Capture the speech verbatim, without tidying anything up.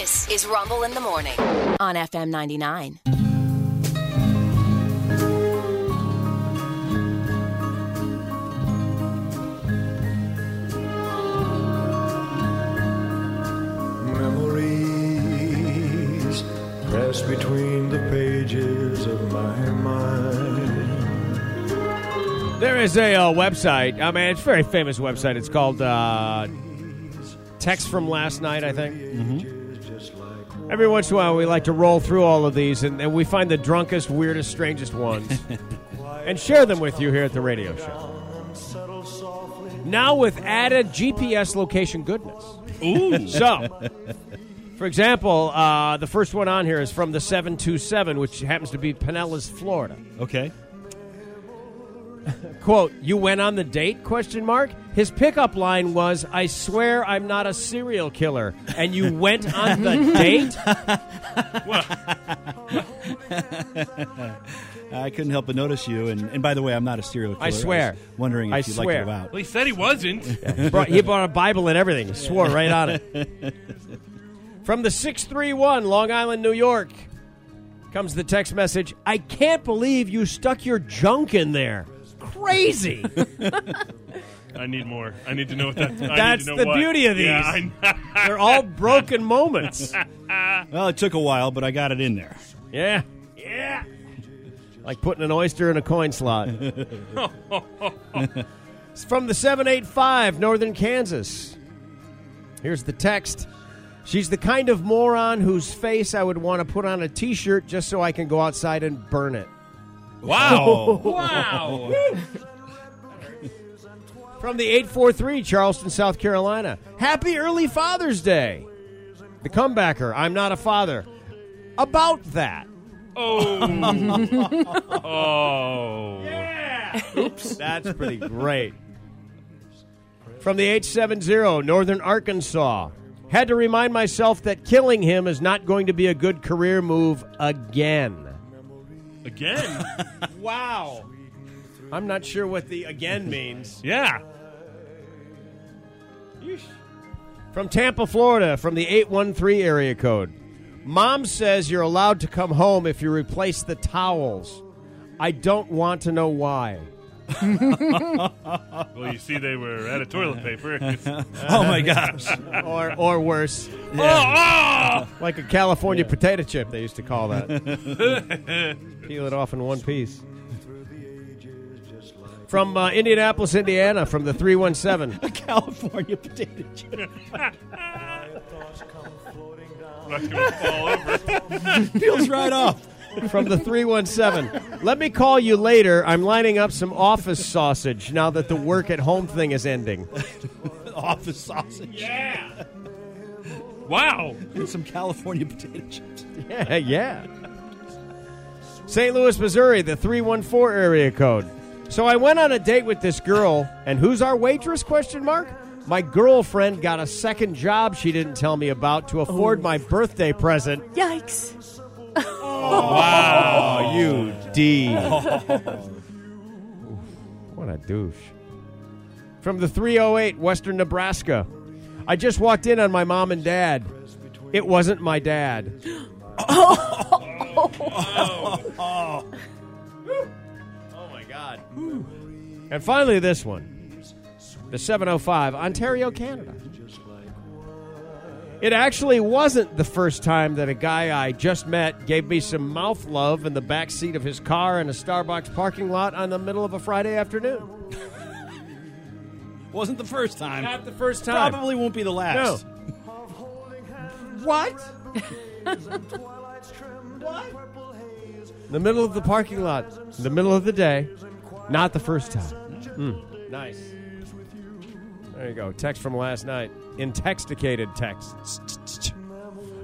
This is Rumble in the Morning on F M ninety-nine. Memories press between the pages of my mind. There is a uh, website. I mean, it's a very famous website. It's called uh, Text from Last Night, I think. Mm-hmm. Every once in a while, we like to roll through all of these, and, and we find the drunkest, weirdest, strangest ones and share them with you here at the radio show. Now with added G P S location goodness. Ooh. So, for example, uh, the first one on here is from the seven two seven, which happens to be Pinellas, Florida. Okay. Quote, you went on the date, question mark? His pickup line was, I swear I'm not a serial killer. And you went on the date? I couldn't help but notice you. And, and by the way, I'm not a serial killer. I swear. I was wondering if I you'd swear. like to go out. Well, he said he wasn't. Yeah, he, brought, he brought a Bible and everything. He swore right on it. From the six three one, Long Island, New York, comes the text message, I can't believe you stuck your junk in there. Crazy. I need more. I need to know what that. I That's need to know the what. beauty of these. Yeah, I know. They're all broken moments. Well, it took a while, but I got it in there. Yeah. Yeah. Like putting an oyster in a coin slot. It's from the seven eight five, Northern Kansas. Here's the text. She's the kind of moron whose face I would want to put on a T-shirt just so I can go outside and burn it. Wow. Wow. From the eight four three, Charleston, South Carolina. Happy early Father's Day. The comebacker, I'm not a father. About that. Oh. Oh. Yeah. Oops. That's pretty great. From the eight seven zero, Northern Arkansas. Had to remind myself that killing him is not going to be a good career move again. Again? Wow. I'm not sure what the again means. Yeah. Yeesh. From Tampa, Florida, from the eight one three area code. Mom says you're allowed to come home if you replace the towels. I don't want to know why. Well, you see, they were out of toilet paper. Oh, my gosh. Or or worse. Yeah. Oh, Like a California potato chip, they used to call that. Peel it off in one piece. From uh, Indianapolis, Indiana, from the three one seven. A California potato chip. oh. Not going to fall over. Peels right off. From the three one seven. Let me call you later. I'm lining up some office sausage now that the work at home thing is ending. Office sausage. Yeah. Wow. And some California potato chips. Yeah, yeah. Saint Louis, Missouri, the three one four area code. So I went on a date with this girl, and who's our waitress, question mark? My girlfriend got a second job she didn't tell me about to afford oh. my birthday present. Yikes. Oh, wow, you D. What a douche. From the three oh eight, Western Nebraska. I just walked in on my mom and dad. It wasn't my dad. Oh, oh. Oh, my God. And finally, this one. The seven oh five, Ontario, Canada. It actually wasn't the first time that a guy I just met gave me some mouth love in the back seat of his car in a Starbucks parking lot on the middle of a Friday afternoon. Wasn't the first time. Not the first time. Probably won't be the last. No. What? What? In the middle of the parking lot, in the middle of the day, not the first time. Mm. Nice. There you go. Text from last night. Intoxicated text.